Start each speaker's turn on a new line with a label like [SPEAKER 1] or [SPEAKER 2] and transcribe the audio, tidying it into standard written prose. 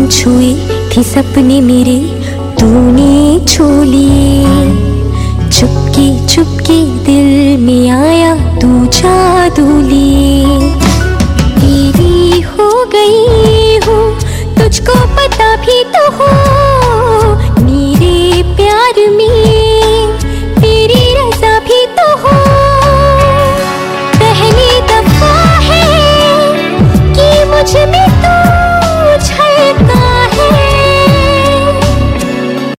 [SPEAKER 1] छुए थे सपने मेरे, तूने छू लिए। चुपके चुपके दिल में